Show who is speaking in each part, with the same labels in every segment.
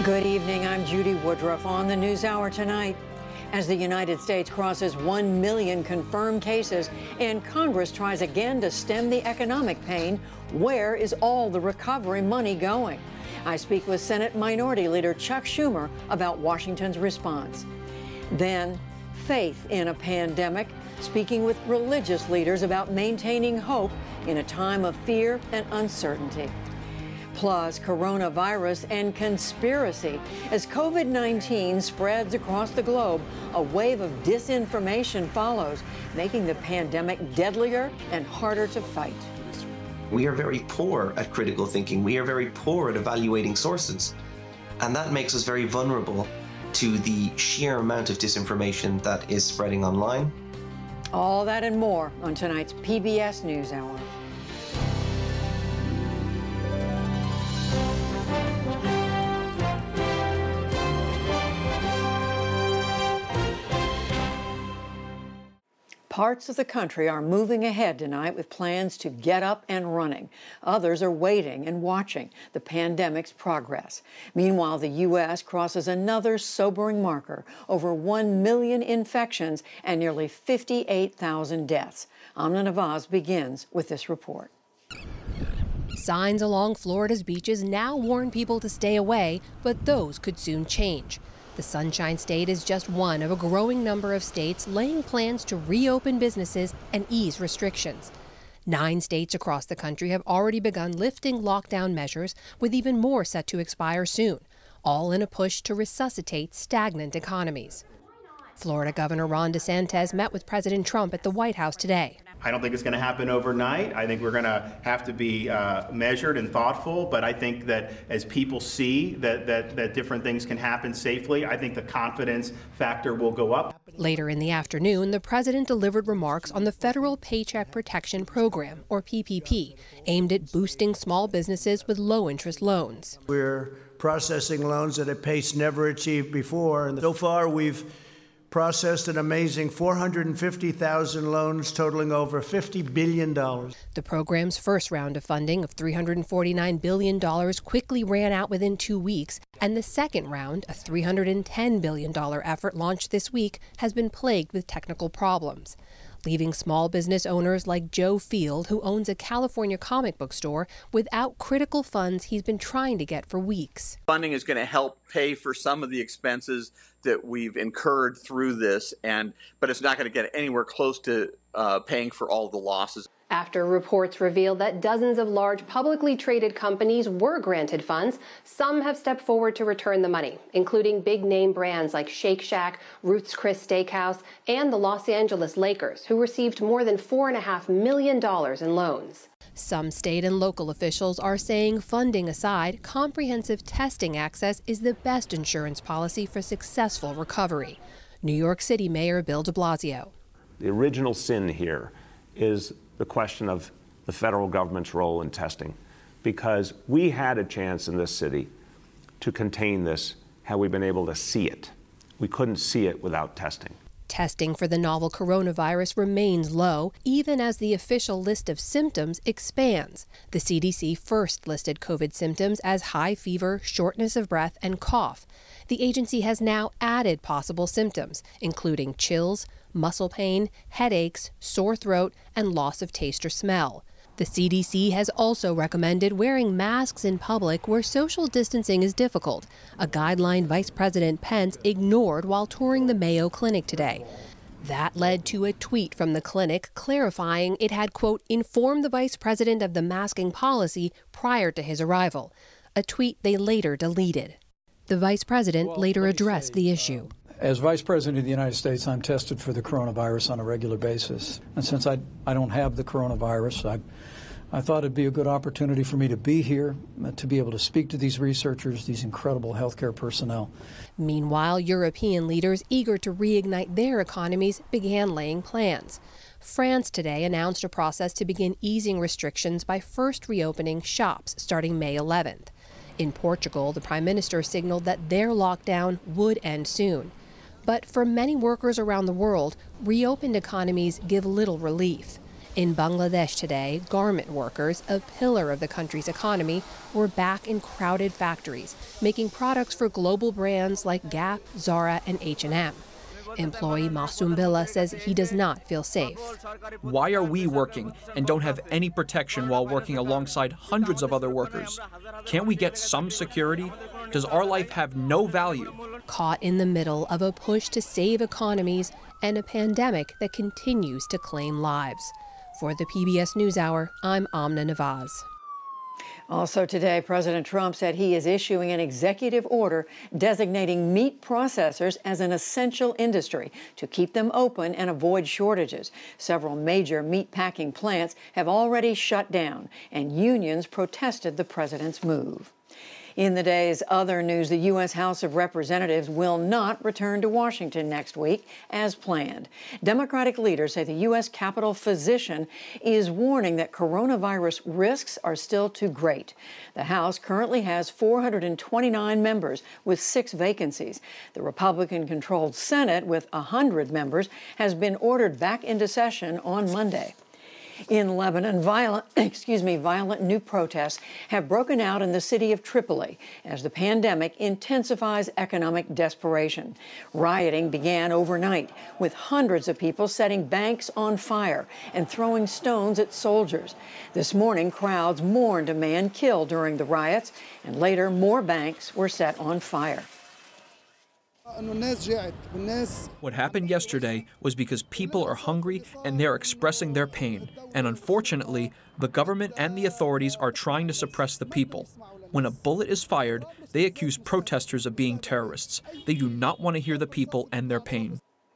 Speaker 1: Good evening. I'm Judy Woodruff on the NewsHour tonight. As the United States crosses 1 million confirmed cases and Congress tries again to stem the economic pain, where is all the recovery money going? I speak with Senate Minority Leader Chuck Schumer about Washington's response. Then, faith in a pandemic, speaking with religious leaders about maintaining hope in a time of fear and uncertainty. Plus, coronavirus and conspiracy. As COVID-19 spreads across the globe, a wave of disinformation follows, making the pandemic deadlier and harder to fight.
Speaker 2: We are very poor at critical thinking. We are very poor at evaluating sources. And that makes us very vulnerable to the sheer amount of disinformation that is spreading online.
Speaker 1: All that and more on tonight's PBS NewsHour. Parts of the country are moving ahead tonight with plans to get up and running. Others are waiting and watching the pandemic's progress. Meanwhile, the U.S. crosses another sobering marker, over 1 million infections and nearly 58,000 deaths. Amna Nawaz begins with this report.
Speaker 3: Signs along Florida's beaches now warn people to stay away, but those could soon change. The Sunshine State is just one of a growing number of states laying plans to reopen businesses and ease restrictions. 9 states across the country have already begun lifting lockdown measures, with even more set to expire soon, all in a push to resuscitate stagnant economies. Florida Governor Ron DeSantis met with President Trump at the White House today.
Speaker 4: I don't think it's going to happen overnight. I think we're going to have to be measured and thoughtful, but I think that as people see that different things can happen safely, I think the confidence factor will go up.
Speaker 3: Later in the afternoon, the president delivered remarks on the Federal Paycheck Protection Program, or PPP, aimed at boosting small businesses with low-interest loans.
Speaker 5: We're processing loans at a pace never achieved before, and so far we've processed an amazing 450,000 loans totaling over $50 billion.
Speaker 3: The program's first round of funding of $349 billion quickly ran out within 2 weeks, and the second round, a $310 billion effort launched this week, has been plagued with technical problems, leaving small business owners like Joe Field, who owns a California comic book store, without critical funds he's been trying to get for weeks.
Speaker 6: Funding is going to help pay for some of the expenses that we've incurred through this, but it's not going to get anywhere close to paying for all the losses.
Speaker 7: After reports revealed that dozens of large publicly traded companies were granted funds, some have stepped forward to return the money, including big-name brands like Shake Shack, Ruth's Chris Steakhouse, and the Los Angeles Lakers, who received more than $4.5 million in loans.
Speaker 3: Some state and local officials are saying, funding aside, comprehensive testing access is the best insurance policy for successful recovery. New York City Mayor Bill de Blasio.
Speaker 8: The original sin here is the question of the federal government's role in testing, because we had a chance in this city to contain this had we been able to see it. We couldn't see it without testing.
Speaker 3: Testing for the novel coronavirus remains low, even as the official list of symptoms expands. The CDC first listed COVID symptoms as high fever, shortness of breath, and cough. The agency has now added possible symptoms, including chills, muscle pain, headaches, sore throat, and loss of taste or smell. The CDC has also recommended wearing masks in public where social distancing is difficult, a guideline Vice President Pence ignored while touring the Mayo Clinic today. That led to a tweet from the clinic clarifying it had, quote, informed the vice president of the masking policy prior to his arrival, a tweet they later deleted. The vice president later addressed the issue.
Speaker 9: As Vice President of the United States, I'm tested for the coronavirus on a regular basis. And since I don't have the coronavirus, I thought it'd be a good opportunity for me to be here, to be able to speak to these researchers, these incredible healthcare personnel.
Speaker 3: Meanwhile, European leaders eager to reignite their economies began laying plans. France today announced a process to begin easing restrictions by first reopening shops starting May 11th. In Portugal, the Prime Minister signaled that their lockdown would end soon. But for many workers around the world, reopened economies give little relief. In Bangladesh today, garment workers, a pillar of the country's economy, were back in crowded factories, making products for global brands like Gap, Zara, and H&M. Employee Masum Billah says he does not feel safe.
Speaker 10: Why are we working and don't have any protection while working alongside hundreds of other workers? Can't we get some security? Does our life have no value?
Speaker 3: Caught in the middle of a push to save economies and a pandemic that continues to claim lives. For the PBS NewsHour, I'm Amna Nawaz.
Speaker 1: Also today, President Trump said he is issuing an executive order designating meat processors as an essential industry to keep them open and avoid shortages. Several major meat packing plants have already shut down, and unions protested the president's move. In the day's other news, the U.S. House of Representatives will not return to Washington next week as planned. Democratic leaders say the U.S. Capitol physician is warning that coronavirus risks are still too great. The House currently has 429 members with 6 vacancies. The Republican-controlled Senate, with 100 members, has been ordered back into session on Monday. In Lebanon, violent new protests have broken out in the city of Tripoli as the pandemic intensifies economic desperation. Rioting began overnight, with hundreds of people setting banks on fire and throwing stones at soldiers. This morning, crowds mourned a man killed during the riots, and later more banks were set on fire.
Speaker 10: What happened yesterday was because people are hungry and they're expressing their pain. And unfortunately, the government and the authorities are trying to suppress the people. When a bullet is fired, they accuse protesters of being terrorists. They do not want to hear the people and their pain.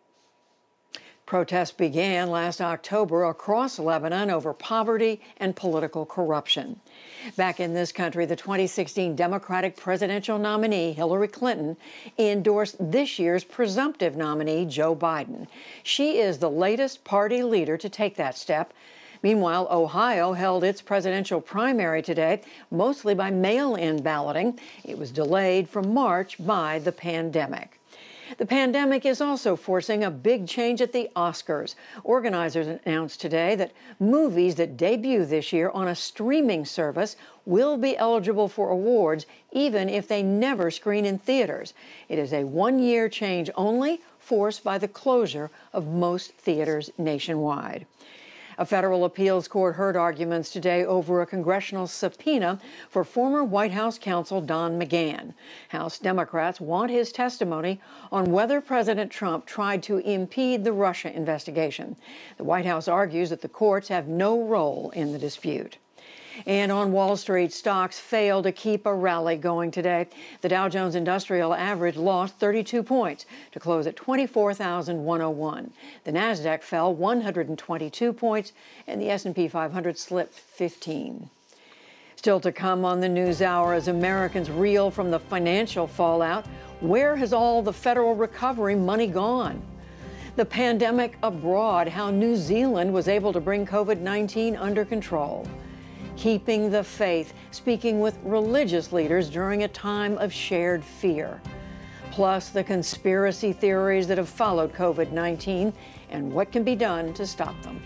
Speaker 1: Protests began last October across Lebanon over poverty and political corruption. Back in this country, the 2016 Democratic presidential nominee, Hillary Clinton, endorsed this year's presumptive nominee, Joe Biden. She is the latest party leader to take that step. Meanwhile, Ohio held its presidential primary today, mostly by mail-in balloting. It was delayed from March by the pandemic. The pandemic is also forcing a big change at the Oscars. Organizers announced today that movies that debut this year on a streaming service will be eligible for awards, even if they never screen in theaters. It is a one-year change only, forced by the closure of most theaters nationwide. A federal appeals court heard arguments today over a congressional subpoena for former White House counsel Don McGahn. House Democrats want his testimony on whether President Trump tried to impede the Russia investigation. The White House argues that the courts have no role in the dispute. And on Wall Street, stocks failed to keep a rally going today. The Dow Jones Industrial Average lost 32 points to close at 24,101. The Nasdaq fell 122 points, and the S&P 500 slipped 15. Still to come on the NewsHour as Americans reel from the financial fallout. Where has all the federal recovery money gone? The pandemic abroad, how New Zealand was able to bring COVID-19 under control. Keeping the faith, speaking with religious leaders during a time of shared fear. Plus, the conspiracy theories that have followed COVID-19 and what can be done to stop them.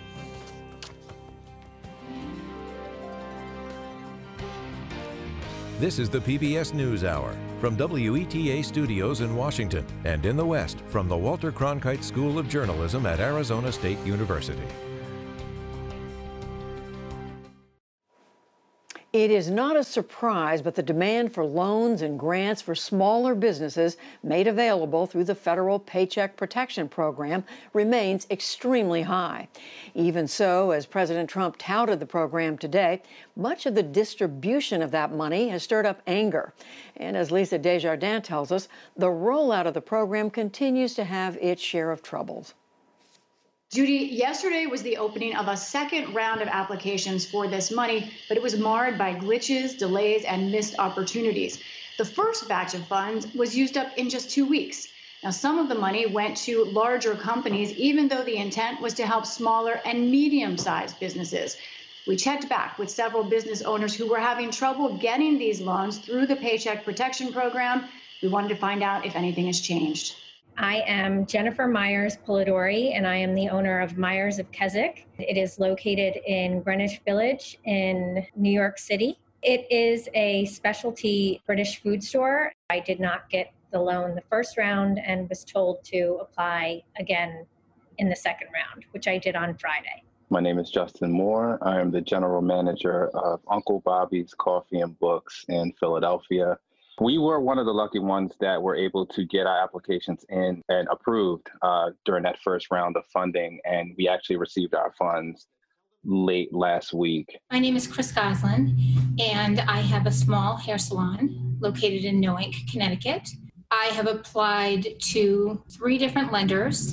Speaker 11: This is the PBS NewsHour from WETA Studios in Washington and in the West from the Walter Cronkite School of Journalism at Arizona State University.
Speaker 1: It is not a surprise, but the demand for loans and grants for smaller businesses made available through the federal Paycheck Protection Program remains extremely high. Even so, as President Trump touted the program today, much of the distribution of that money has stirred up anger. And as Lisa Desjardins tells us, the rollout of the program continues to have its share of troubles.
Speaker 12: Judy, yesterday was the opening of a second round of applications for this money, but it was marred by glitches, delays, and missed opportunities. The first batch of funds was used up in just 2 weeks. Now, some of the money went to larger companies, even though the intent was to help smaller and medium-sized businesses. We checked back with several business owners who were having trouble getting these loans through the Paycheck Protection Program. We wanted to find out if anything has changed.
Speaker 13: I am Jennifer Myers Polidori, and I am the owner of Myers of Keswick. It is located in Greenwich Village in New York City. It is a specialty British food store. I did not get the loan the first round and was told to apply again in the second round, which I did on Friday.
Speaker 14: My name is Justin Moore. I am the general manager of Uncle Bobby's Coffee and Books in Philadelphia. We were one of the lucky ones that were able to get our applications in and approved during that first round of funding, and we actually received our funds late last week.
Speaker 15: My name is Chris Goslin, and I have a small hair salon located in Noank, Connecticut. I have applied to 3 different lenders,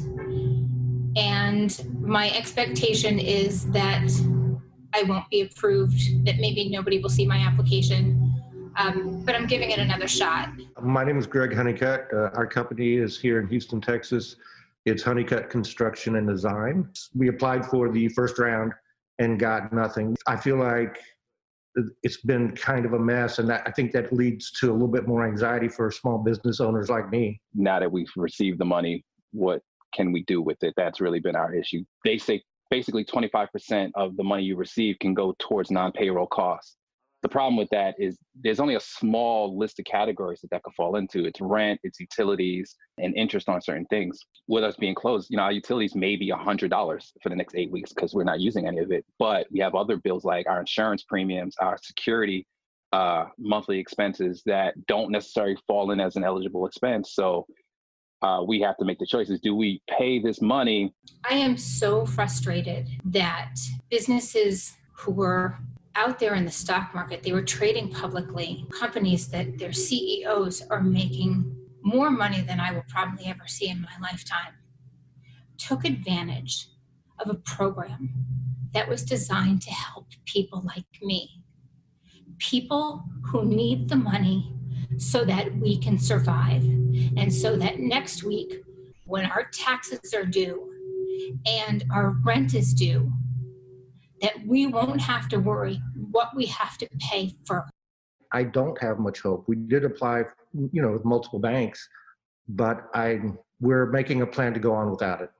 Speaker 15: and my expectation is that I won't be approved, that maybe nobody will see my application. But I'm giving it another shot.
Speaker 16: My name is Greg Honeycutt. Our company is here in Houston, Texas. It's Honeycutt Construction and Design. We applied for the first round and got nothing. I feel like it's been kind of a mess, and I think that leads to a little bit more anxiety for small business owners like me.
Speaker 14: Now that we've received the money, what can we do with it? That's really been our issue. They say basically 25% of the money you receive can go towards non-payroll costs. The problem with that is there's only a small list of categories that could fall into. It's rent, it's utilities, and interest on certain things. With us being closed, our utilities may be $100 for the next 8 weeks because we're not using any of it. But we have other bills like our insurance premiums, our security monthly expenses that don't necessarily fall in as an eligible expense. So we have to make the choices. Do we pay this money?
Speaker 15: I am so frustrated that businesses who were out there in the stock market, they were trading publicly, companies that their CEOs are making more money than I will probably ever see in my lifetime, took advantage of a program that was designed to help people like me, people who need the money so that we can survive, and so that next week, when our taxes are due and our rent is due, that we won't have to worry what we have to pay for.
Speaker 16: I don't have much hope. We did apply, with multiple banks, but we're making a plan to go on without it.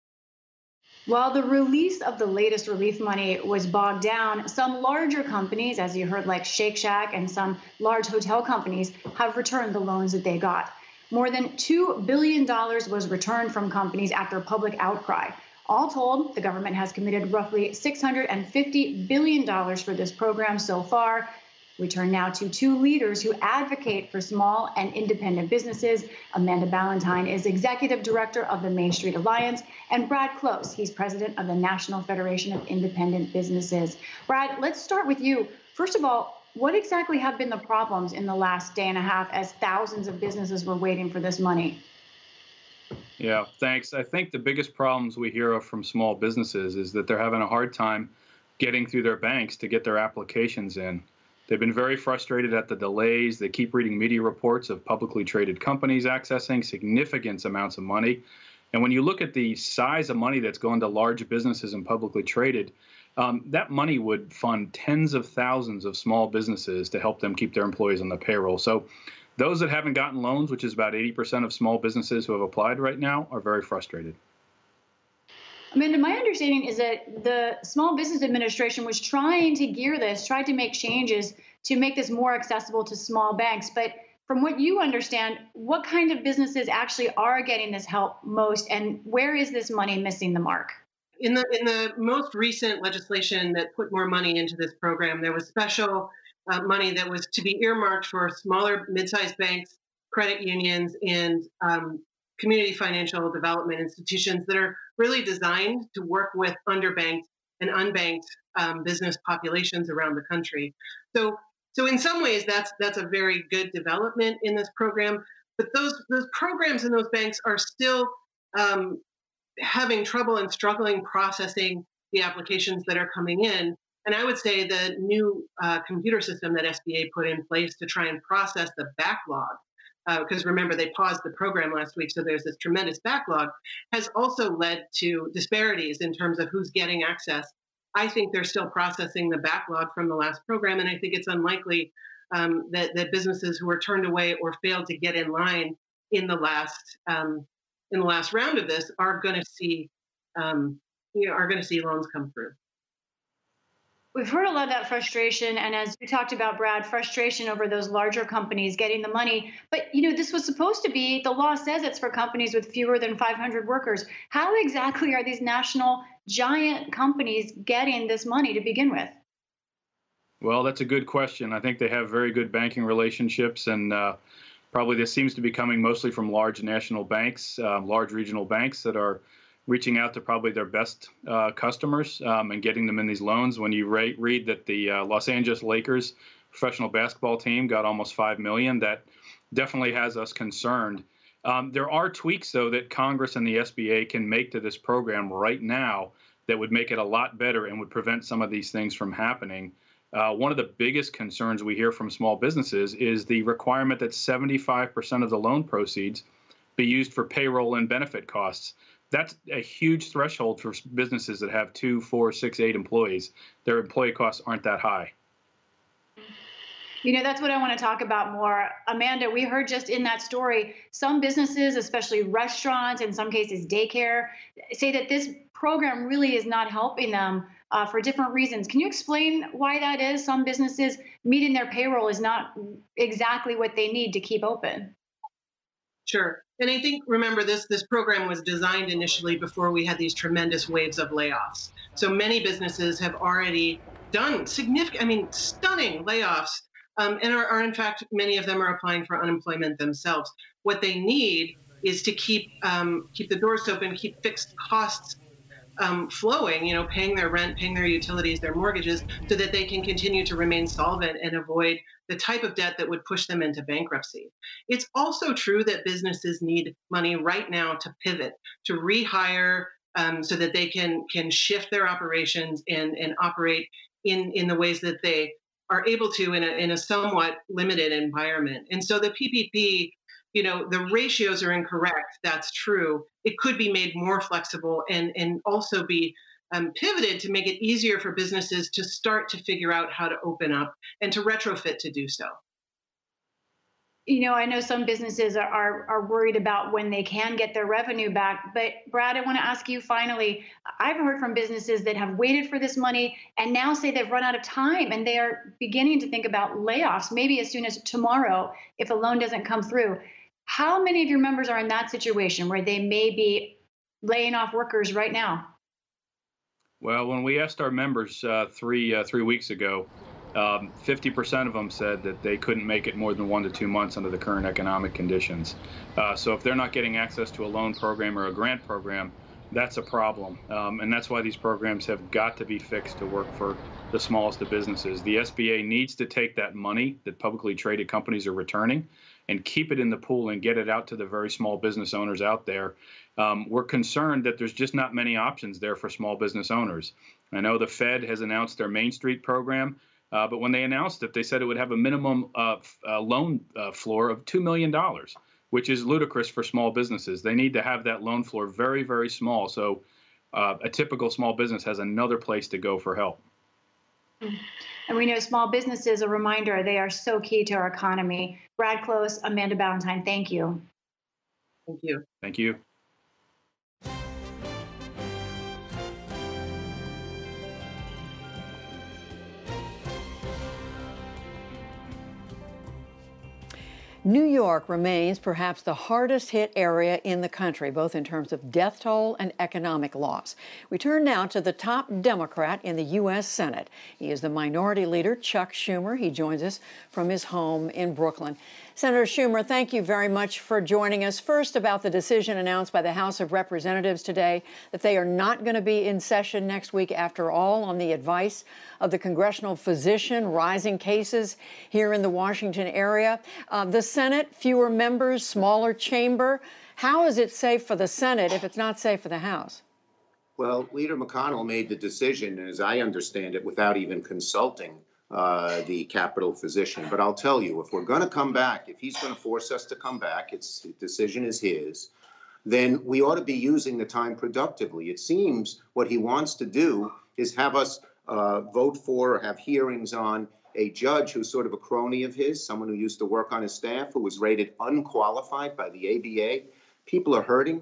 Speaker 12: While the release of the latest relief money was bogged down, some larger companies, as you heard, like Shake Shack and some large hotel companies, have returned the loans that they got. More than $2 billion was returned from companies after public outcry. All told, the government has committed roughly $650 billion for this program so far. We turn now to 2 leaders who advocate for small and independent businesses. Amanda Ballantyne is executive director of the Main Street Alliance, and Brad Close, he's president of the National Federation of Independent Businesses. Brad, let's start with you. First of all, what exactly have been the problems in the last day and a half as thousands of businesses were waiting for this money?
Speaker 17: Yeah, thanks. I think the biggest problems we hear of from small businesses is that they're having a hard time getting through their banks to get their applications in. They've been very frustrated at the delays. They keep reading media reports of publicly traded companies accessing significant amounts of money. And when you look at the size of money that's going to large businesses and publicly traded, that money would fund tens of thousands of small businesses to help them keep their employees on the payroll. So those that haven't gotten loans, which is about 80% of small businesses who have applied right now, are very frustrated.
Speaker 12: Amanda, my understanding is that the Small Business Administration was trying to gear this, tried to make changes to make this more accessible to small banks. But from what you understand, what kind of businesses actually are getting this help most, and where is this money missing the mark?
Speaker 18: In the most recent legislation that put more money into this program, there was special money that was to be earmarked for smaller, mid-sized banks, credit unions, and community financial development institutions that are really designed to work with underbanked and unbanked business populations around the country. So in some ways, that's a very good development in this program. But those programs and those banks are still having trouble and struggling processing the applications that are coming in. And I would say the new computer system that SBA put in place to try and process the backlog, because remember, they paused the program last week, so there's this tremendous backlog, has also led to disparities in terms of who's getting access. I think they're still processing the backlog from the last program, and I think it's unlikely that businesses who were turned away or failed to get in line in the last in the last round of this are going to see loans come through.
Speaker 12: We've heard a lot of that frustration, and as you talked about, Brad, frustration over those larger companies getting the money. But, this was supposed to be, the law says it's for companies with fewer than 500 workers. How exactly are these national giant companies getting this money to begin with?
Speaker 17: Well, that's a good question. I think they have very good banking relationships, and probably this seems to be coming mostly from large national banks, large regional banks that are reaching out to probably their best customers and getting them in these loans. When you read that the Los Angeles Lakers professional basketball team got almost $5 million, that definitely has us concerned. There are tweaks, though, that Congress and the SBA can make to this program right now that would make it a lot better and would prevent some of these things from happening. One of the biggest concerns we hear from small businesses is the requirement that 75% of the loan proceeds be used for payroll and benefit costs. That's a huge threshold for businesses that have 2, 4, 6, 8 employees. Their employee costs aren't that high.
Speaker 12: That's what I want to talk about more. Amanda, we heard just in that story, some businesses, especially restaurants, in some cases daycare, say that this program really is not helping them for different reasons. Can you explain why that is? Some businesses meeting their payroll is not exactly what they need to keep open.
Speaker 18: Sure. And I think, remember, this program was designed initially before we had these tremendous waves of layoffs. So many businesses have already done stunning layoffs, and are in fact, many of them are applying for unemployment themselves. What they need is to keep the doors open, keep fixed costs flowing, paying their rent, paying their utilities, their mortgages, so that they can continue to remain solvent and avoid the type of debt that would push them into bankruptcy. It's also true that businesses need money right now to pivot, to rehire, so that they can shift their operations and operate in the ways that they are able to in a somewhat limited environment. And so the PPP, the ratios are incorrect. That's true. It could be made more flexible and also be pivoted to make it easier for businesses to start to figure out how to open up and to retrofit to do so.
Speaker 12: I know some businesses are worried about when they can get their revenue back. But Brad, I want to ask you finally, I've heard from businesses that have waited for this money and now say they've run out of time and they are beginning to think about layoffs, maybe as soon as tomorrow if a loan doesn't come through. How many of your members are in that situation where they may be laying off workers right now?
Speaker 17: Well, when we asked our members 3 weeks ago, 50% of them said that they couldn't make it more than 1 to 2 months under the current economic conditions. So if they're not getting access to a loan program or a grant program, that's a problem. And that's why these programs have got to be fixed to work for the smallest of businesses. The SBA needs to take that money that publicly traded companies are returning and keep it in the pool and get it out to the very small business owners out there. We're concerned that there's just not many options there for small business owners. I know the Fed has announced their Main Street program, but when they announced it, they said it would have a minimum loan floor of $2 million, which is ludicrous for small businesses. They need to have that loan floor very, very small, so a typical small business has another place to go for help.
Speaker 12: And we know small businesses, a reminder, they are so key to our economy. Brad Close, Amanda Ballantyne, thank you.
Speaker 18: Thank you.
Speaker 17: Thank you.
Speaker 1: New York remains perhaps the hardest hit area in the country, both in terms of death toll and economic loss. We turn now to the top Democrat in the U.S. Senate. He is the Minority Leader, Chuck Schumer. He joins us from his home in Brooklyn. Senator Schumer, thank you very much for joining us. First, about the decision announced by the House of Representatives today that they are not going to be in session next week after all, on the advice of the congressional physician, rising cases here in the Washington area. The Senate, fewer members, smaller chamber. How is it safe for the Senate if it's not safe for the House?
Speaker 19: Well, Leader McConnell made the decision, as I understand it, without even consulting the Capitol physician. But I'll tell you, if we're going to come back, if he's going to force us to come back, the decision is his, then we ought to be using the time productively. It seems what he wants to do is have us vote for or have hearings on a judge who's sort of a crony of his, someone who used to work on his staff, who was rated unqualified by the ABA. People are hurting.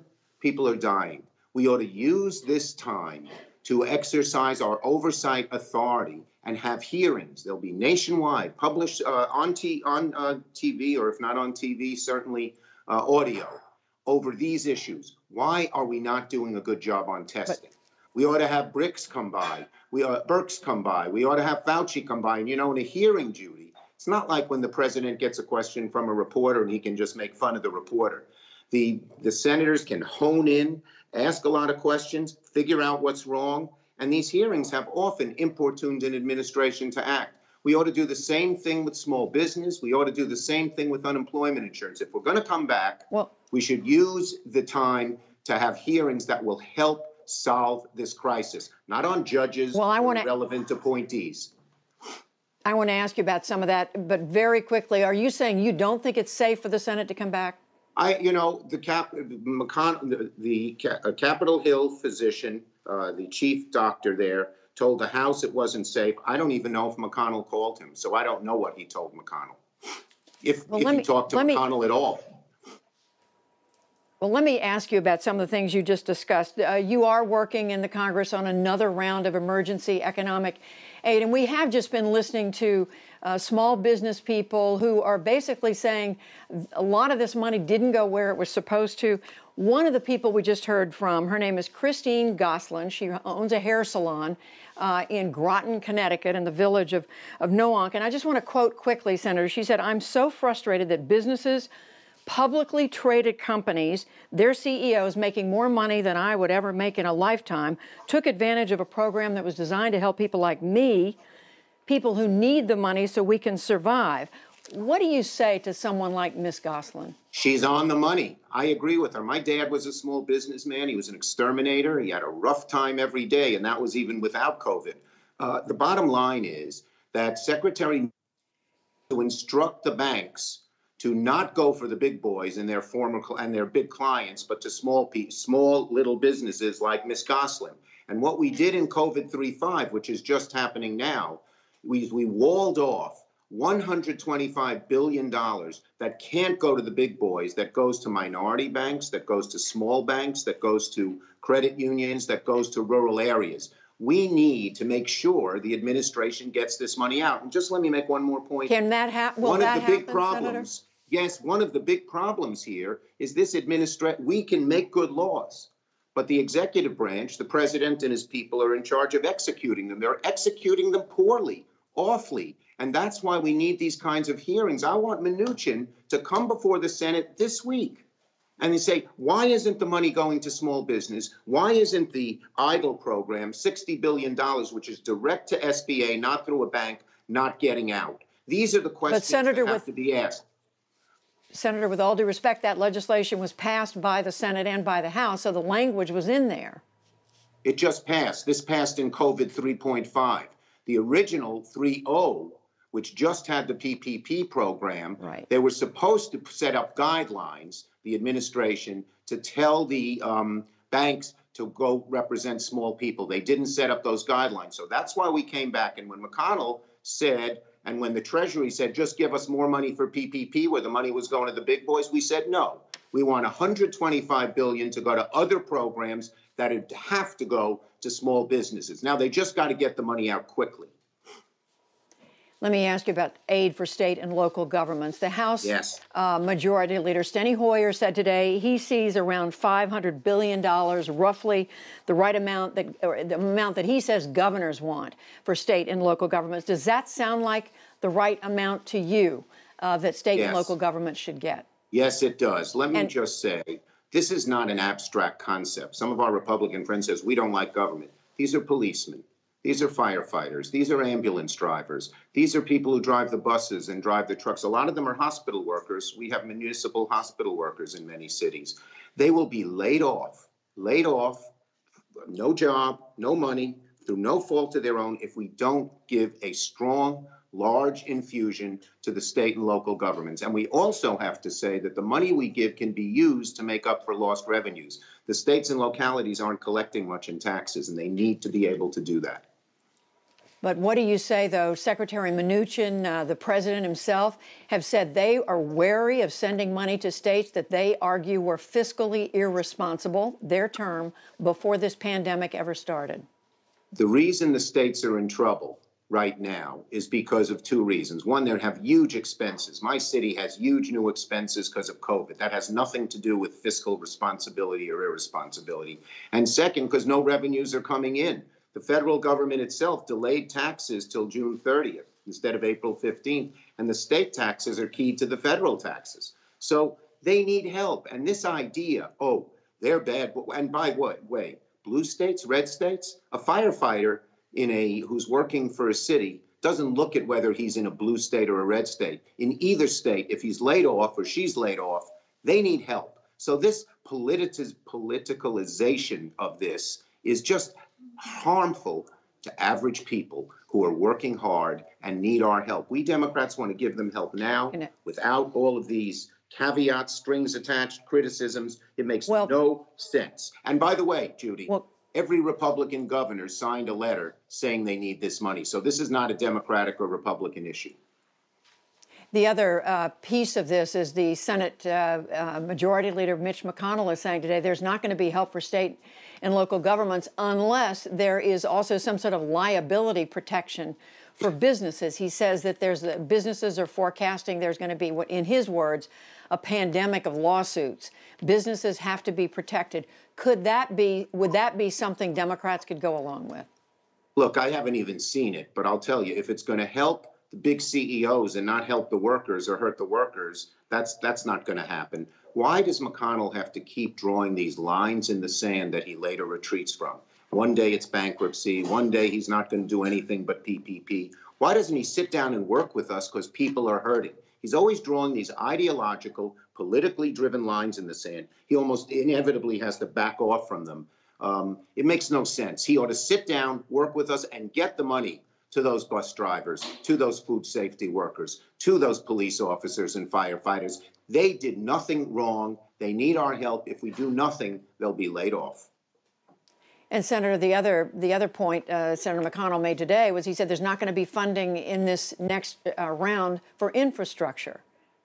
Speaker 19: People are dying. We ought to use this time to exercise our oversight authority and have hearings. They'll be nationwide, published on TV, or if not on TV, certainly audio, over these issues. Why are we not doing a good job on testing? We ought to have Birx come by. We ought to have Fauci come by. And, you know, in a hearing, Judy, it's not like when the president gets a question from a reporter and he can just make fun of the reporter. The senators can hone in, ask a lot of questions, figure out what's wrong. And these hearings have often importuned an administration to act. We ought to do the same thing with small business. We ought to do the same thing with unemployment insurance. If we're going to come back, we should use the time to have hearings that will help solve this crisis, not on judges or relevant appointees.
Speaker 1: I want to ask you about some of that, but very quickly, are you saying you don't think it's safe for the Senate to come back?
Speaker 19: The Capitol Hill physician, the chief doctor there, told the House it wasn't safe. I don't even know if McConnell called him, so I don't know what he told McConnell. If he talked to McConnell at all.
Speaker 1: Well, let me ask you about some of the things you just discussed. You are working in the Congress on another round of emergency economic aid, and we have just been listening to small business people who are basically saying a lot of this money didn't go where it was supposed to. One of the people we just heard from, her name is Christine Goslin. She owns a hair salon in Groton, Connecticut, in the village of Nowonk. And I just want to quote quickly, Senator. She said, "I'm so frustrated that businesses, publicly traded companies, their CEOs making more money than I would ever make in a lifetime, took advantage of a program that was designed to help people like me, people who need the money so we can survive." What do you say to someone like Ms. Goslin?
Speaker 19: She's on the money. I agree with her. My dad was a small businessman. He was an exterminator. He had a rough time every day, and that was even without COVID. The bottom line is that Secretary to instruct the banks to not go for the big boys and their big clients, but to small little businesses like Ms. Goslin. And what we did in COVID 3.5, which is just happening now, we walled off $125 billion that can't go to the big boys, that goes to minority banks, that goes to small banks, that goes to credit unions, that goes to rural areas. We need to make sure the administration gets this money out. And just let me make one more point.
Speaker 1: Can that happen?
Speaker 19: One of the big problems, yes, one of the big problems here is this administration. We can make good laws, but the executive branch, the president and his people, are in charge of executing them. They're executing them poorly, awfully. And that's why we need these kinds of hearings. I want Mnuchin to come before the Senate this week and say, why isn't the money going to small business? Why isn't the EIDL program, $60 billion, which is direct to SBA, not through a bank, not getting out? These are the questions that have to be asked.
Speaker 1: Senator, with all due respect, that legislation was passed by the Senate and by the House, so the language was in there.
Speaker 19: It just passed. This passed in COVID 3.5. The original 3.0, which just had the PPP program, they were supposed to set up guidelines, the administration, to tell the banks to go represent small people. They didn't set up those guidelines. So that's why we came back. And when McConnell said, and when the Treasury said, just give us more money for PPP, where the money was going to the big boys, we said no. We want $125 billion to go to other programs that have to go to small businesses. Now, they just got to get the money out quickly.
Speaker 1: Let me ask you about aid for state and local governments. The House Majority Leader Steny Hoyer said today he sees around $500 billion, roughly the right amount or the amount that he says governors want for state and local governments. Does that sound like the right amount to you that state and local governments should get?
Speaker 19: Yes, it does. Let me just say, this is not an abstract concept. Some of our Republican friends says we don't like government. These are policemen. These are firefighters. These are ambulance drivers. These are people who drive the buses and drive the trucks. A lot of them are hospital workers. We have municipal hospital workers in many cities. They will be laid off, no job, no money, through no fault of their own, if we don't give a strong, large infusion to the state and local governments. And we also have to say that the money we give can be used to make up for lost revenues. The states and localities aren't collecting much in taxes, and they need to be able to do that.
Speaker 1: But what do you say, though? Secretary Mnuchin, the president himself, have said they are wary of sending money to states that they argue were fiscally irresponsible, their term, before this pandemic ever started.
Speaker 19: The reason the states are in trouble right now is because of two reasons. One, they have huge expenses. My city has huge new expenses because of COVID. That has nothing to do with fiscal responsibility or irresponsibility. And second, because no revenues are coming in. The federal government itself delayed taxes till June 30th instead of April 15th, and the state taxes are key to the federal taxes. So they need help. And this idea, oh, they're bad, and by what way? Blue states, red states? A firefighter who's working for a city doesn't look at whether he's in a blue state or a red state. In either state, if he's laid off or she's laid off, they need help. So this politicalization of this is just harmful to average people who are working hard and need our help. We Democrats want to give them help now without all of these caveats, strings attached, criticisms. It makes no sense. And by the way, Judy, every Republican governor signed a letter saying they need this money. So this is not a Democratic or Republican issue.
Speaker 1: The other piece of this is the Senate Majority Leader Mitch McConnell is saying today there's not going to be help for state and local governments unless there is also some sort of liability protection for businesses. He says that businesses are forecasting there's going to be, in his words, a pandemic of lawsuits. Businesses have to be protected. Would that be something Democrats could go along with?
Speaker 19: Look, I haven't even seen it, but I'll tell you, if it's going to help the big CEOs and not help the workers or hurt the workers, that's not going to happen. Why does McConnell have to keep drawing these lines in the sand that he later retreats from? One day it's bankruptcy. One day he's not going to do anything but PPP. Why doesn't he sit down and work with us because people are hurting? He's always drawing these ideological, politically driven lines in the sand. He almost inevitably has to back off from them. It makes no sense. He ought to sit down, work with us, and get the money to those bus drivers, to those food safety workers, to those police officers and firefighters. They did nothing wrong. They need our help. If we do nothing, they'll be laid off.
Speaker 1: And Senator, the other point Senator McConnell made today was he said there's not going to be funding in this next round for infrastructure.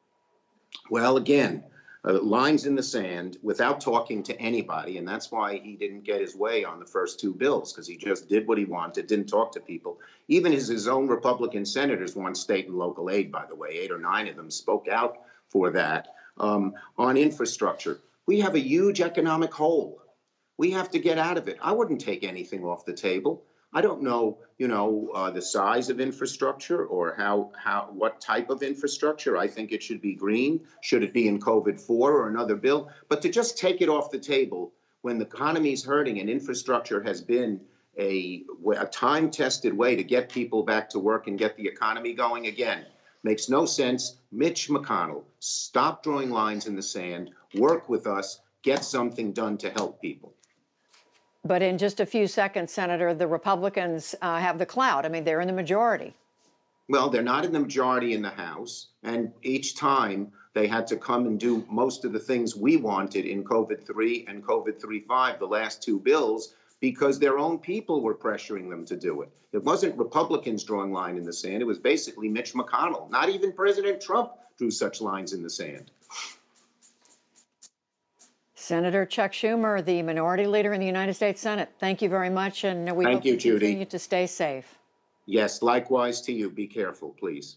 Speaker 19: Well, again, lines in the sand without talking to anybody. And that's why he didn't get his way on the first two bills, because he just did what he wanted, didn't talk to people. Even his own Republican senators want state and local aid, by the way. 8 or 9 of them spoke out for that. On infrastructure, we have a huge economic hole. We have to get out of it. I wouldn't take anything off the table. I don't know, the size of infrastructure or what type of infrastructure. I think it should be green. Should it be in COVID-4 or another bill? But to just take it off the table when the economy is hurting and infrastructure has been a time-tested way to get people back to work and get the economy going again makes no sense. Mitch McConnell, stop drawing lines in the sand. Work with us. Get something done to help people.
Speaker 1: But in just a few seconds, Senator, the Republicans have the clout. I mean, they're in the majority.
Speaker 19: Well, they're not in the majority in the House. And each time they had to come and do most of the things we wanted in COVID-3 and COVID-3.5, the last 2 bills, because their own people were pressuring them to do it. It wasn't Republicans drawing line in the sand. It was basically Mitch McConnell. Not even President Trump drew such lines in the sand.
Speaker 1: Senator Chuck Schumer, the minority leader in the United States Senate, thank you very much, and we hope you continue to stay safe.
Speaker 19: Yes, likewise to you. Be careful, please.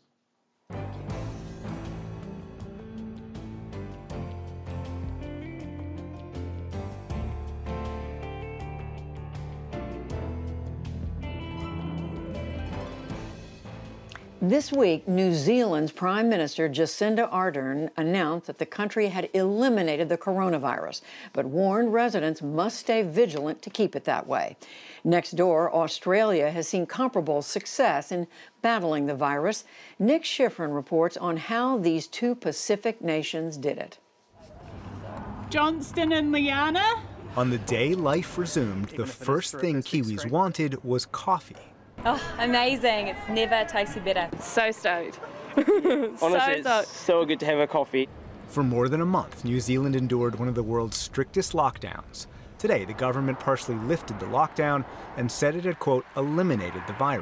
Speaker 1: This week, New Zealand's Prime Minister Jacinda Ardern announced that the country had eliminated the coronavirus, but warned residents must stay vigilant to keep it that way. Next door, Australia has seen comparable success in battling the virus. Nick Schifrin reports on how these 2 Pacific nations did it.
Speaker 20: Johnston and Liana?
Speaker 21: On the day life resumed, the first thing Kiwis wanted was coffee.
Speaker 22: Oh, amazing. It's never tasted better.
Speaker 23: So stoked. Honestly, it's so good to have a coffee.
Speaker 21: For more than a month, New Zealand endured one of the world's strictest lockdowns. Today, the government partially lifted the lockdown and said it had, quote, eliminated the virus.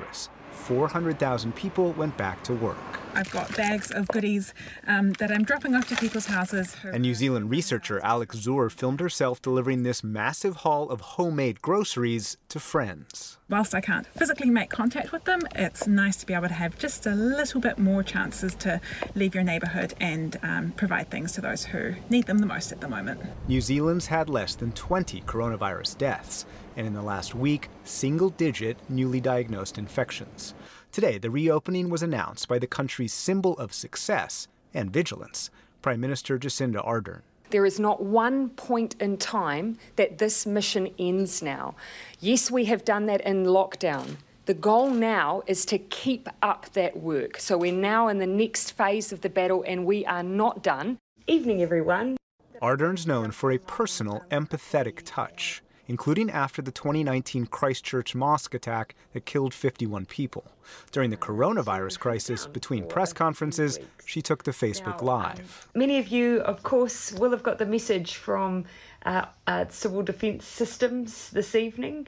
Speaker 21: 400,000 people went back to work.
Speaker 2: I've got bags of goodies that I'm dropping off to people's houses.
Speaker 21: And New Zealand researcher Alex Zur filmed herself delivering this massive haul of homemade groceries to friends.
Speaker 2: Whilst I can't physically make contact with them, it's nice to be able to have just a little bit more chances to leave your neighbourhood and provide things to those who need them the most at the moment.
Speaker 21: New Zealand's had less than 20 coronavirus deaths, and in the last week, single-digit newly diagnosed infections. Today, the reopening was announced by the country's symbol of success and vigilance, Prime Minister Jacinda Ardern.
Speaker 4: There is not one point in time that this mission ends now. Yes, we have done that in lockdown. The goal now is to keep up that work. So we're now in the next phase of the battle and we are not done. Evening, everyone.
Speaker 21: Ardern's known for a personal, empathetic touch, including after the 2019 Christchurch mosque attack that killed 51 people. During the coronavirus crisis, between press conferences, she took to Facebook Live.
Speaker 4: Many of you, of course, will have got the message from Civil Defence Systems this evening,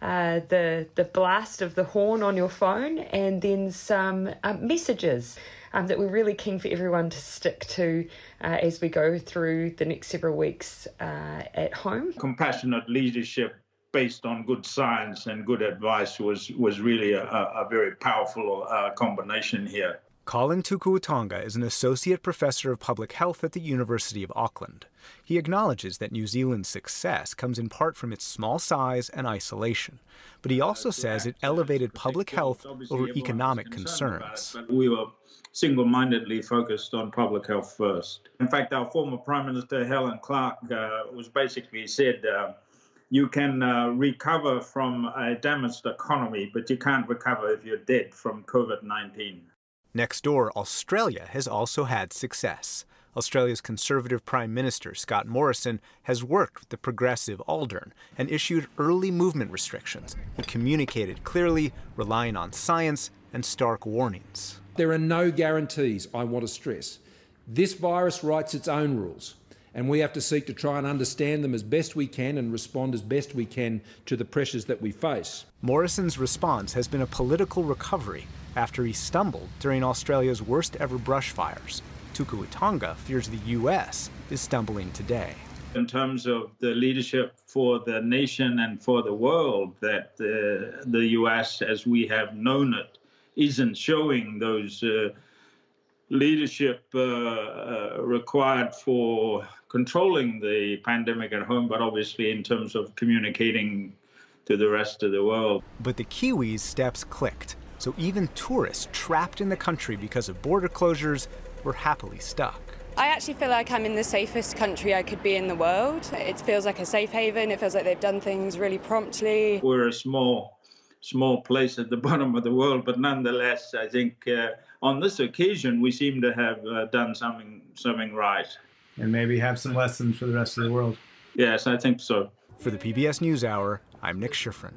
Speaker 4: the blast of the horn on your phone, and then some messages that we're really keen for everyone to stick to as we go through the next several weeks at home.
Speaker 20: Compassionate leadership based on good science and good advice was really a very powerful combination here.
Speaker 21: Colin Tukuutonga is an associate professor of public health at the University of Auckland. He acknowledges that New Zealand's success comes in part from its small size and isolation, but he also says it elevated public health over economic concerns.
Speaker 20: We were single-mindedly focused on public health first. In fact, our former Prime Minister, Helen Clark, was basically said, you can recover from a damaged economy, but you can't recover if you're dead from COVID-19.
Speaker 21: Next door, Australia has also had success. Australia's Conservative Prime Minister, Scott Morrison, has worked with the progressive Ardern and issued early movement restrictions. He communicated clearly, relying on science and stark warnings.
Speaker 24: There are no guarantees, I want to stress. This virus writes its own rules, and we have to seek to try and understand them as best we can and respond as best we can to the pressures that we face.
Speaker 21: Morrison's response has been a political recovery after he stumbled during Australia's worst ever brushfires. Tukuutonga fears the U.S. is stumbling today.
Speaker 20: In terms of the leadership for the nation and for the world, that the U.S., as we have known it, isn't showing those leadership required for controlling the pandemic at home, but obviously in terms of communicating to the rest of the world.
Speaker 21: But the Kiwis' steps clicked, so even tourists trapped in the country because of border closures were happily stuck.
Speaker 25: I actually feel like I'm in the safest country I could be in the world. It feels like a safe haven. It feels like they've done things really promptly.
Speaker 20: We're a small place at the bottom of the world, but nonetheless, I think on this occasion we seem to have done something right.
Speaker 26: And maybe have some lessons for the rest of the world.
Speaker 20: Yes, I think so.
Speaker 21: For the PBS NewsHour, I'm Nick Schifrin.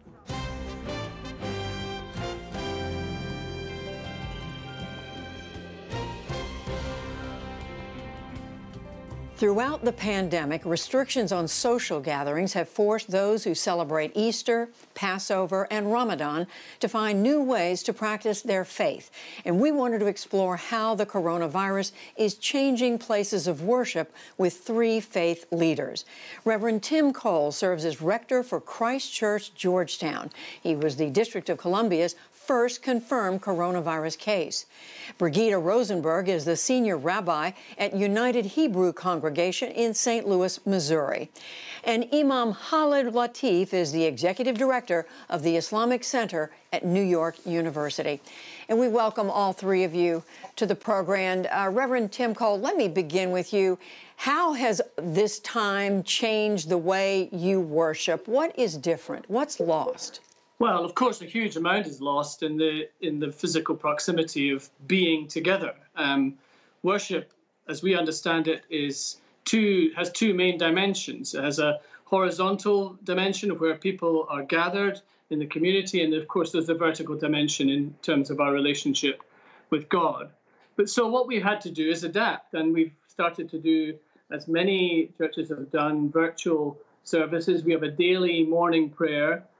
Speaker 1: Throughout the pandemic, restrictions on social gatherings have forced those who celebrate Easter, Passover, and Ramadan to find new ways to practice their faith. And we wanted to explore how the coronavirus is changing places of worship with three faith leaders. Reverend Tim Cole serves as rector for Christ Church, Georgetown. He was the District of Columbia's first confirmed coronavirus case. Brigida Rosenberg is the senior rabbi at United Hebrew Congregation in St. Louis, Missouri. And Imam Khalid Latif is the executive director of the Islamic Center at New York University. And we welcome all three of you to the program. Reverend Tim Cole, let me begin with you. How has this time changed the way you worship? What is different? What's lost?
Speaker 27: Well, of course, a huge amount is lost in the physical proximity of being together. Worship, as we understand it, has two main dimensions. It has a horizontal dimension where people are gathered in the community, and of course, there's a vertical dimension in terms of our relationship with God. But so what we've had to do is adapt, and we've started to do, as many churches have done, virtual services. We have a daily morning prayer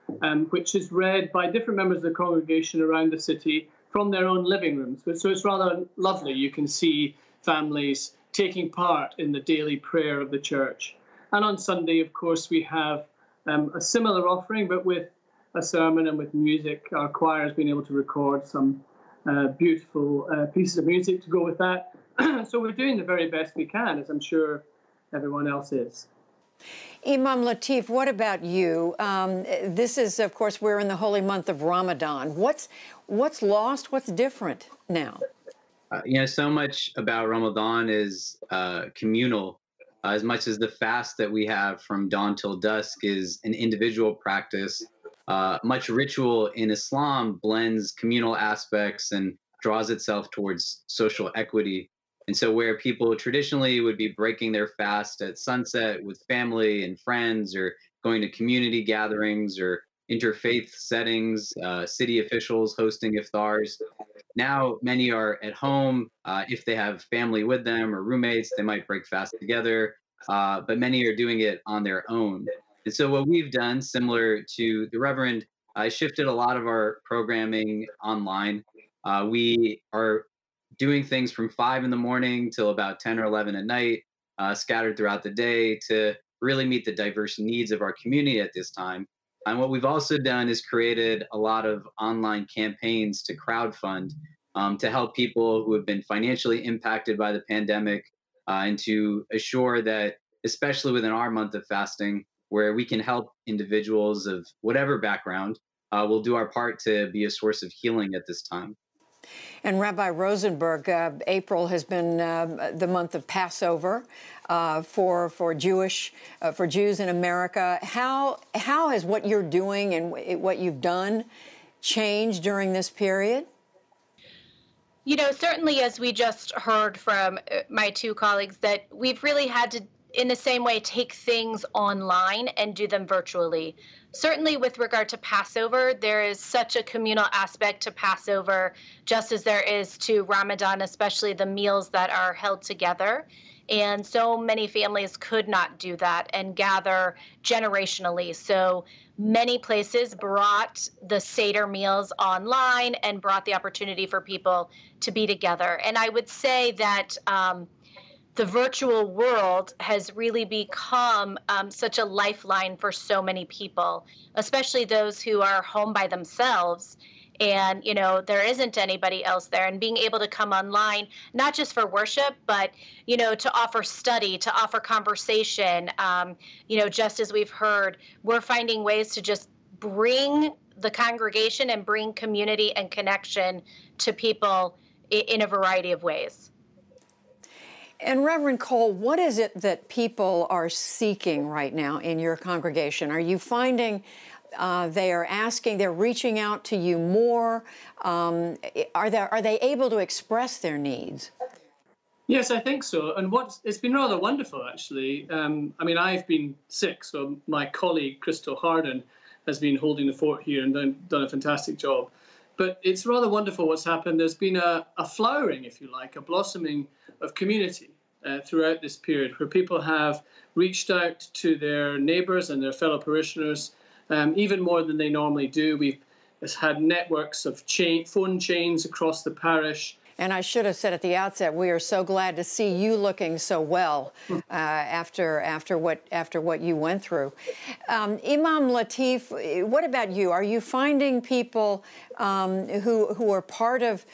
Speaker 27: which is read by different members of the congregation around the city from their own living rooms. So it's rather lovely. You can see families taking part in the daily prayer of the church. And on Sunday, of course, we have a similar offering, but with a sermon and with music. Our choir has been able to record some beautiful pieces of music to go with that. So we're doing the very best we can, as I'm sure everyone else is.
Speaker 1: Imam Latif, what about you? This is, of course, we're in the holy month of Ramadan. What's lost? What's different now?
Speaker 3: So much about Ramadan is communal. As much as the fast that we have from dawn till dusk is an individual practice, much ritual in Islam blends communal aspects and draws itself towards social equity. And so where people traditionally would be breaking their fast at sunset with family and friends, or going to community gatherings or interfaith settings, city officials hosting iftars, now many are at home. If they have family with them or roommates, they might break fast together, but many are doing it on their own. And so what we've done, similar to the Reverend, I shifted a lot of our programming online. We are doing things from 5 in the morning till about 10 or 11 at night, scattered throughout the day, to really meet the diverse needs of our community at this time. And what we've also done is created a lot of online campaigns to crowdfund, to help people who have been financially impacted by the pandemic, and to assure that, especially within our month of fasting, where we can help individuals of whatever background, we'll do our part to be a source of healing at this time.
Speaker 1: And Rabbi Rosenberg, April has been the month of Passover for Jews in America. How has what you're doing and what you've done changed during this period?
Speaker 5: Certainly, as we just heard from my two colleagues, that we've really had to, in the same way, take things online and do them virtually. Certainly with regard to Passover, there is such a communal aspect to Passover, just as there is to Ramadan, especially the meals that are held together. And so many families could not do that and gather generationally. So many places brought the Seder meals online and brought the opportunity for people to be together. And I would say that the virtual world has really become such a lifeline for so many people, especially those who are home by themselves. And, there isn't anybody else there, and being able to come online, not just for worship, but, to offer study, to offer conversation. Just as we've heard, we're finding ways to just bring the congregation and bring community and connection to people in a variety of ways.
Speaker 1: And Reverend Cole, what is it that people are seeking right now in your congregation? Are you finding they're reaching out to you more? Are they able to express their needs?
Speaker 27: Yes, I think so. And it's been rather wonderful, actually. I've been sick, so my colleague, Crystal Harden, has been holding the fort here and done a fantastic job. But it's rather wonderful what's happened. There's been a flowering, if you like, a blossoming of community throughout this period, where people have reached out to their neighbours and their fellow parishioners even more than they normally do. We've had networks of phone chains across the parish.
Speaker 1: And I should have said at the outset, we are so glad to see you looking so well after what you went through. Imam Latif, what about you? Are you finding people who are part of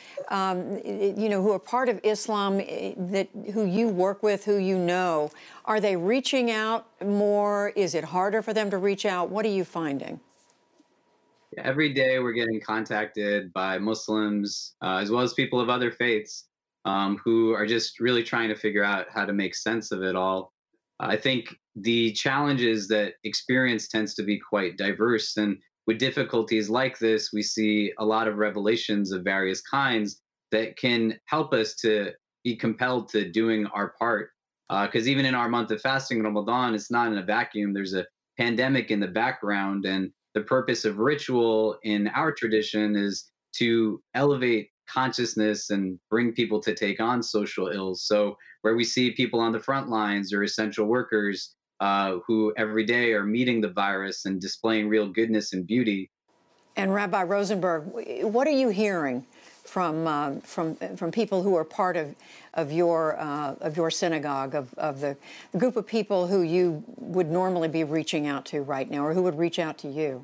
Speaker 1: Islam, who you work with, who you know? Are they reaching out more? Is it harder for them to reach out? What are you finding?
Speaker 3: Every day we're getting contacted by Muslims, as well as people of other faiths, who are just really trying to figure out how to make sense of it all. I think the challenge is that experience tends to be quite diverse. And with difficulties like this, we see a lot of revelations of various kinds that can help us to be compelled to doing our part. Because even in our month of fasting, Ramadan, it's not in a vacuum. There's a pandemic in the background, and the purpose of ritual in our tradition is to elevate consciousness and bring people to take on social ills. So where we see people on the front lines or essential workers who every day are meeting the virus and displaying real goodness and beauty.
Speaker 1: And Rabbi Rosenberg, what are you hearing from people who are part of your synagogue, of the group of people who you would normally be reaching out to right now, or who would reach out to you?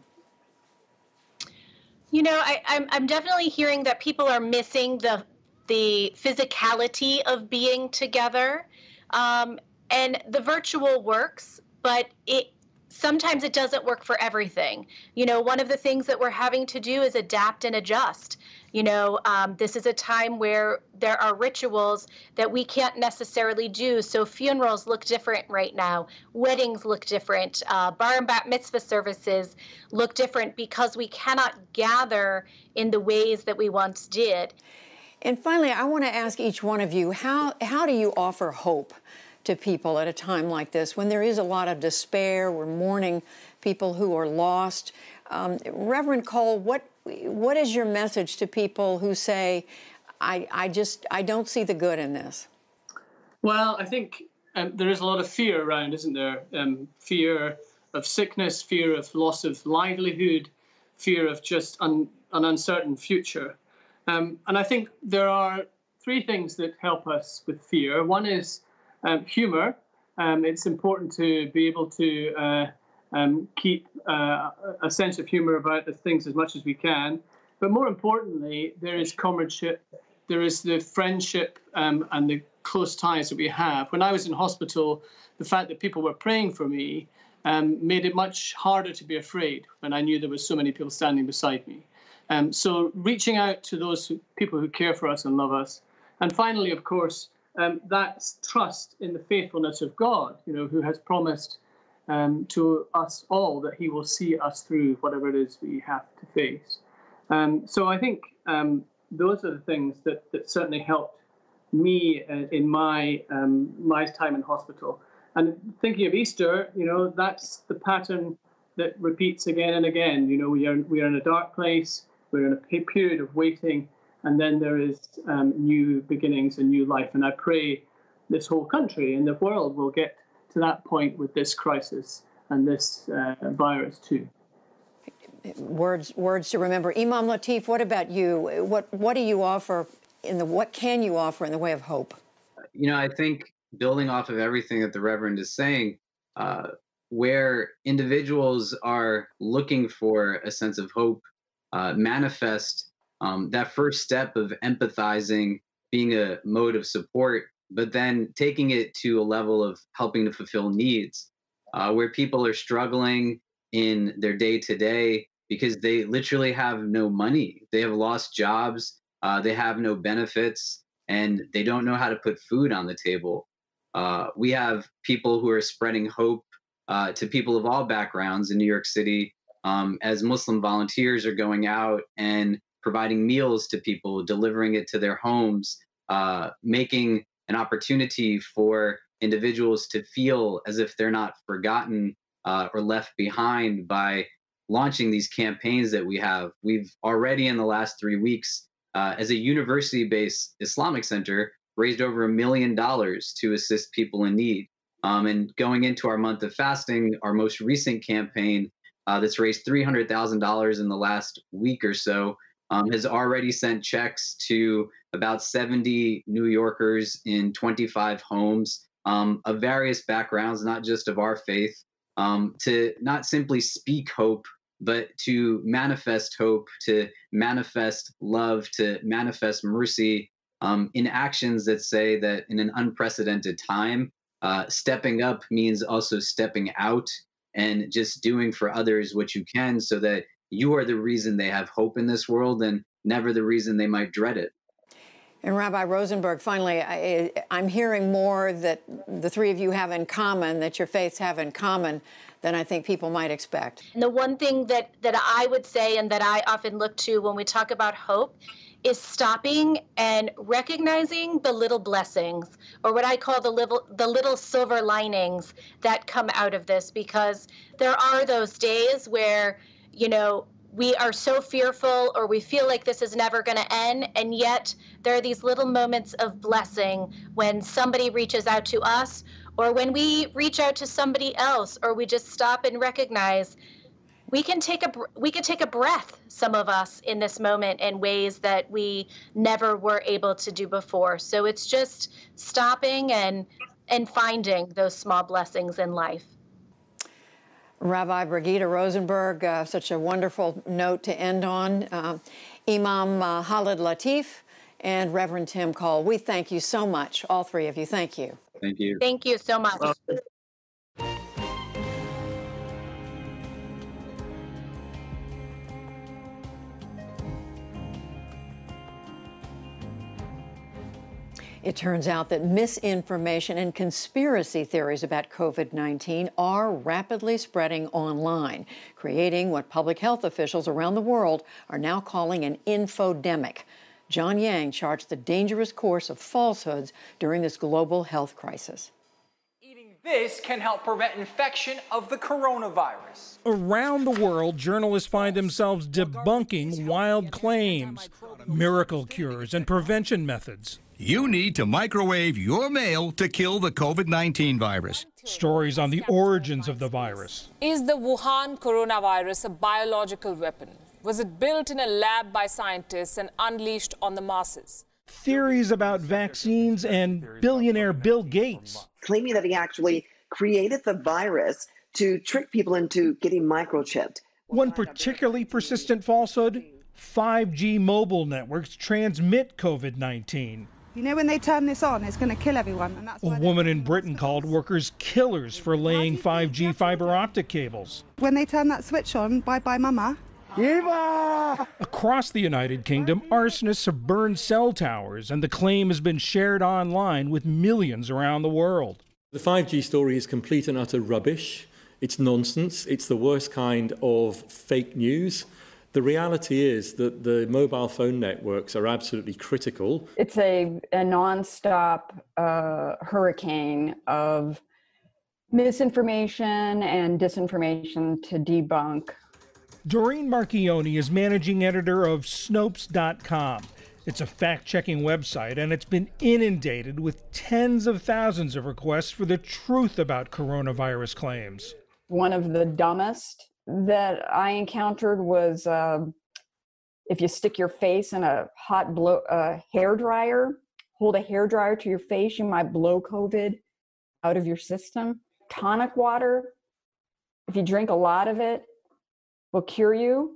Speaker 5: You know, I'm definitely hearing that people are missing the physicality of being together, and the virtual works, but sometimes it doesn't work for everything. You know, one of the things that we're having to do is adapt and adjust. You know, this is a time where there are rituals that we can't necessarily do. So funerals look different right now. Weddings look different. Bar and bat mitzvah services look different because we cannot gather in the ways that we once did.
Speaker 1: And finally, I want to ask each one of you, how do you offer hope to people at a time like this, when there is a lot of despair, we're mourning people who are lost? Reverend Cole, what is your message to people who say, I don't see the good in this?
Speaker 27: Well, I think there is a lot of fear around, isn't there? Fear of sickness, fear of loss of livelihood, fear of just an uncertain future. And I think there are three things that help us with fear. One is humor. It's important to be able to keep a sense of humor about the things as much as we can. But more importantly, there is comradeship. There is the friendship and the close ties that we have. When I was in hospital, the fact that people were praying for me made it much harder to be afraid when I knew there were so many people standing beside me. So reaching out to those people who care for us and love us. And finally, of course, that's trust in the faithfulness of God, you know, who has promised to us all that he will see us through whatever it is we have to face. So I think those are the things that certainly helped me in my time in hospital. And thinking of Easter, you know, that's the pattern that repeats again and again. You know, we are in a dark place, we're in a period of waiting, and then there is new beginnings and new life. And I pray this whole country and the world will get to that point with this crisis and this virus too.
Speaker 1: Words to remember. Imam Latif, what about you? What do you offer what can you offer in the way of hope?
Speaker 3: You know, I think building off of everything that the Reverend is saying, where individuals are looking for a sense of hope, manifest that first step of empathizing, being a mode of support, but then taking it to a level of helping to fulfill needs, where people are struggling in their day-to-day because they literally have no money. They have lost jobs, they have no benefits, and they don't know how to put food on the table. We have people who are spreading hope to people of all backgrounds in New York City, as Muslim volunteers are going out and providing meals to people, delivering it to their homes, making an opportunity for individuals to feel as if they're not forgotten or left behind by launching these campaigns that we have. We've already in the last 3 weeks, as a university-based Islamic center, raised over $1 million to assist people in need. And going into our month of fasting, our most recent campaign that's raised $300,000 in the last week or so has already sent checks to about 70 New Yorkers in 25 homes of various backgrounds, not just of our faith, to not simply speak hope, but to manifest hope, to manifest love, to manifest mercy in actions that say that in an unprecedented time, stepping up means also stepping out and just doing for others what you can so that you are the reason they have hope in this world and never the reason they might dread it.
Speaker 1: And Rabbi Rosenberg, finally, I'm hearing more that the three of you have in common, that your faiths have in common, than I think people might expect.
Speaker 5: And the one thing that I would say and that I often look to when we talk about hope is stopping and recognizing the little blessings, or what I call the little silver linings that come out of this, because there are those days where, you know, we are so fearful or we feel like this is never going to end, and yet there are these little moments of blessing when somebody reaches out to us or when we reach out to somebody else, or we just stop and recognize, we can take a breath, some of us, in this moment in ways that we never were able to do before. So it's just stopping and finding those small blessings in life.
Speaker 1: Rabbi Brigitte Rosenberg, such a wonderful note to end on. Imam Khalid Latif and Reverend Tim Cole, we thank you so much, all three of you. Thank you.
Speaker 3: Thank you.
Speaker 5: Thank you so much.
Speaker 1: It turns out that misinformation and conspiracy theories about COVID-19 are rapidly spreading online, creating what public health officials around the world are now calling an infodemic. John Yang charts the dangerous course of falsehoods during this global health crisis.
Speaker 6: This can help prevent infection of the coronavirus.
Speaker 7: Around the world, journalists find themselves debunking wild claims, miracle cures, and prevention methods.
Speaker 8: You need to microwave your mail to kill the COVID-19 virus.
Speaker 7: Stories on the origins of the virus.
Speaker 9: Is the Wuhan coronavirus a biological weapon? Was it built in a lab by scientists and unleashed on the masses?
Speaker 7: Theories about vaccines and billionaire Bill Gates.
Speaker 10: Claiming that he actually created the virus to trick people into getting microchipped.
Speaker 7: One particularly persistent falsehood, 5G mobile networks transmit COVID-19.
Speaker 11: You know, when they turn this on, it's going to kill everyone. And that's
Speaker 7: A woman in Britain called workers killers for laying 5G fiber optic cables.
Speaker 11: when they turn that switch on, bye-bye mama.
Speaker 7: Across the United Kingdom, arsonists have burned cell towers, and the claim has been shared online with millions around the world.
Speaker 13: The 5G story is complete and utter rubbish. It's nonsense. It's the worst kind of fake news. The reality is that the mobile phone networks are absolutely critical.
Speaker 28: It's a non-stop hurricane of misinformation and disinformation to debunk.
Speaker 7: Doreen Marchioni is managing editor of Snopes.com. It's a fact-checking website, and it's been inundated with tens of thousands of requests for the truth about coronavirus claims.
Speaker 28: One of the dumbest that I encountered was if you stick your face in a hot hair dryer, hold a hair dryer to your face, you might blow COVID out of your system. Tonic water, if you drink a lot of it, will cure you.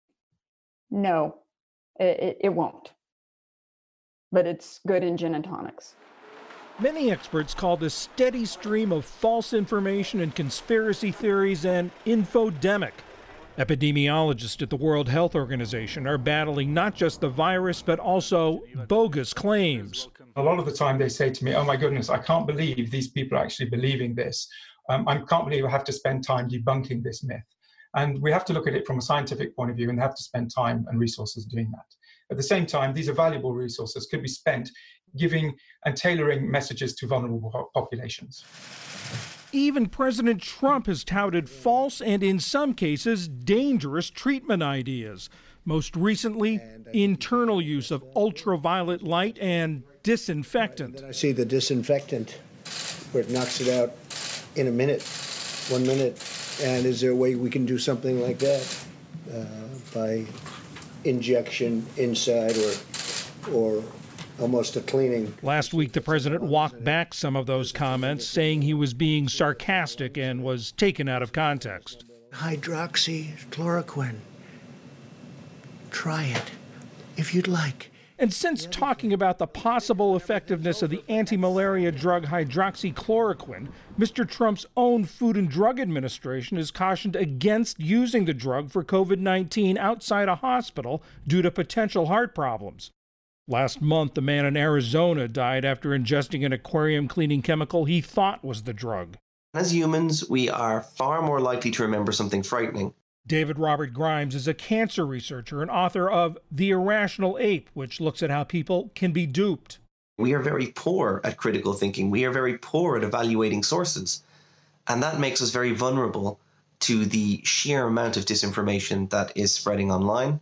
Speaker 28: No, it won't. But it's good in gin and tonics.
Speaker 7: Many experts call this steady stream of false information and conspiracy theories an infodemic. Epidemiologists at the World Health Organization are battling not just the virus, but also bogus claims.
Speaker 29: A lot of the time they say to me, oh my goodness, I can't believe these people are actually believing this. I can't believe I have to spend time debunking this myth. And we have to look at it from a scientific point of view and have to spend time and resources doing that. At the same time, these are valuable resources, could be spent giving and tailoring messages to vulnerable populations.
Speaker 7: Even President Trump has touted false and, in some cases, dangerous treatment ideas. Most recently, internal use of ultraviolet light and disinfectant.
Speaker 30: I see the disinfectant where it knocks it out in a minute, 1 minute. And is there a way we can do something like that by injection inside or almost a cleaning?
Speaker 7: Last week, the president walked back some of those comments, saying he was being sarcastic and was taken out of context.
Speaker 30: Hydroxychloroquine. Try it, if you'd like.
Speaker 7: And since talking about the possible effectiveness of the anti-malaria drug hydroxychloroquine, Mr. Trump's own Food and Drug Administration has cautioned against using the drug for COVID-19 outside a hospital due to potential heart problems. Last month, a man in Arizona died after ingesting an aquarium cleaning chemical he thought was the drug.
Speaker 31: As humans, we are far more likely to remember something frightening.
Speaker 7: David Robert Grimes is a cancer researcher and author of The Irrational Ape, which looks at how people can be duped.
Speaker 31: We are very poor at critical thinking. We are very poor at evaluating sources. And that makes us very vulnerable to the sheer amount of disinformation that is spreading online.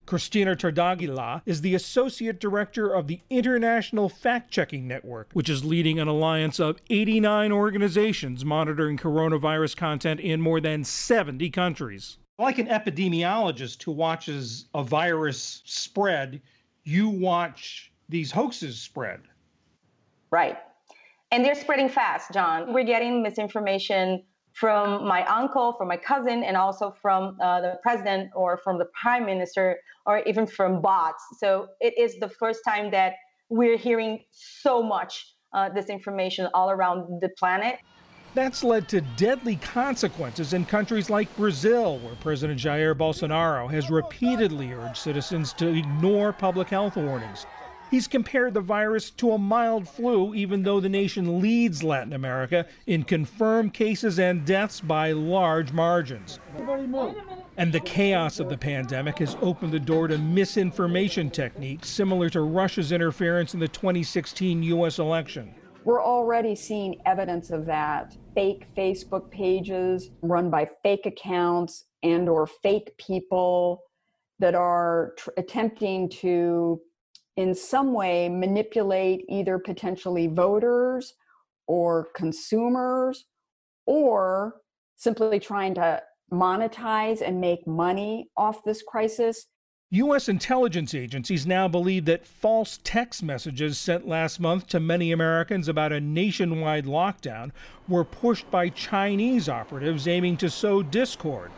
Speaker 7: Christina Tardaghila is the Associate Director of the International Fact-Checking Network, which is leading an alliance of 89 organizations monitoring coronavirus content in more than 70 countries. Like an epidemiologist who watches a virus spread, you watch these hoaxes spread.
Speaker 2: Right. And they're spreading fast, John. We're getting misinformation from my uncle, from my cousin, and also from the president or from the prime minister, or even from bots. So it is the first time that we're hearing so much disinformation all around the planet.
Speaker 7: That's led to deadly consequences in countries like Brazil, where President Jair Bolsonaro has repeatedly urged citizens to ignore public health warnings. He's compared the virus to a mild flu, even though the nation leads Latin America in confirmed cases and deaths by large margins. And the chaos of the pandemic has opened the door to misinformation techniques similar to Russia's interference in the 2016 U.S. election.
Speaker 28: We're already seeing evidence of that. Fake Facebook pages run by fake accounts and or fake people that are attempting to in some way manipulate either potentially voters or consumers, or simply trying to monetize and make money off this crisis.
Speaker 7: U.S. intelligence agencies now believe that false text messages sent last month to many Americans about a nationwide lockdown were pushed by Chinese operatives aiming to sow discord.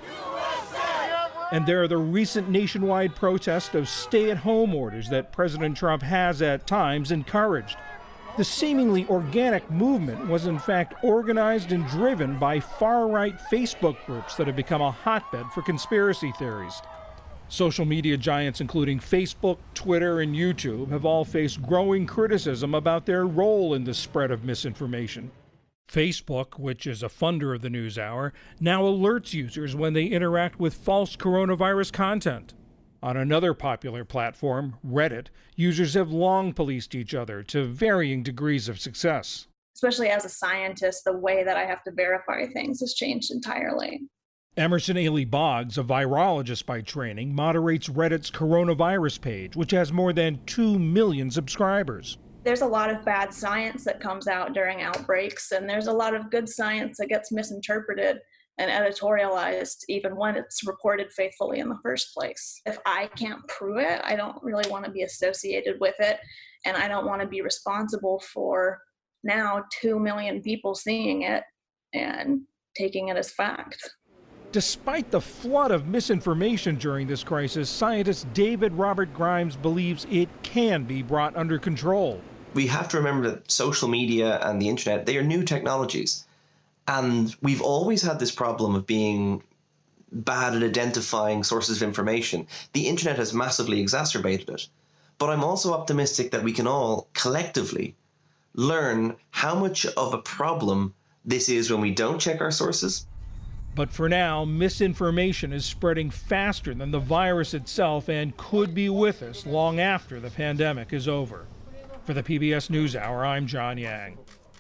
Speaker 7: And there are the recent nationwide protest of stay-at-home orders that President Trump has at times encouraged. The seemingly organic movement was in fact organized and driven by far-right Facebook groups that have become a hotbed for conspiracy theories. Social media giants including Facebook, Twitter, and YouTube have all faced growing criticism about their role in the spread of misinformation. Facebook, which is a funder of the NewsHour, now alerts users when they interact with false coronavirus content. On another popular platform, Reddit, users have long policed each other to varying degrees of success.
Speaker 4: Especially as a scientist, the way that I have to verify things has changed entirely.
Speaker 7: Emerson Ailey Boggs, a virologist by training, moderates Reddit's coronavirus page, which has more than 2 million subscribers.
Speaker 4: There's a lot of bad science that comes out during outbreaks, and there's a lot of good science that gets misinterpreted and editorialized even when it's reported faithfully in the first place. If I can't prove it, I don't really want to be associated with it, and I don't want to be responsible for now 2 million people seeing it and taking it as fact.
Speaker 7: Despite the flood of misinformation during this crisis, scientist David Robert Grimes believes it can be brought under control.
Speaker 31: We have to remember that social media and the internet, they are new technologies. And we've always had this problem of being bad at identifying sources of information. The internet has massively exacerbated it. But I'm also optimistic that we can all collectively learn how much of a problem this is when we don't check our sources.
Speaker 7: But for now, misinformation is spreading faster than the virus itself and could be with us long after the pandemic is over. For the PBS NewsHour, I'm John Yang.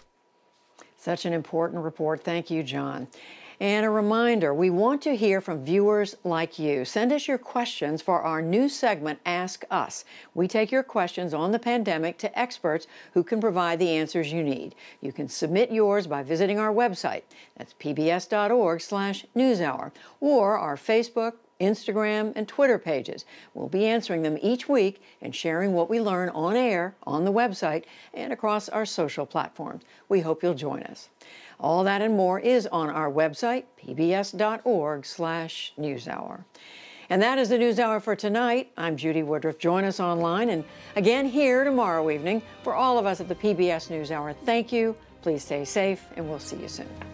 Speaker 1: Such an important report. Thank you, John. And a reminder, we want to hear from viewers like you. Send us your questions for our new segment, Ask Us. We take your questions on the pandemic to experts who can provide the answers you need. You can submit yours by visiting our website. That's pbs.org/newshour, or our Facebook, Instagram, and Twitter pages. We'll be answering them each week and sharing what we learn on air, on the website, and across our social platforms. We hope you'll join us. All that and more is on our website, pbs.org/newshour. And that is the NewsHour for tonight. I'm Judy Woodruff. Join us online and again here tomorrow evening. For all of us at the PBS NewsHour, thank you. Please stay safe, and we'll see you soon.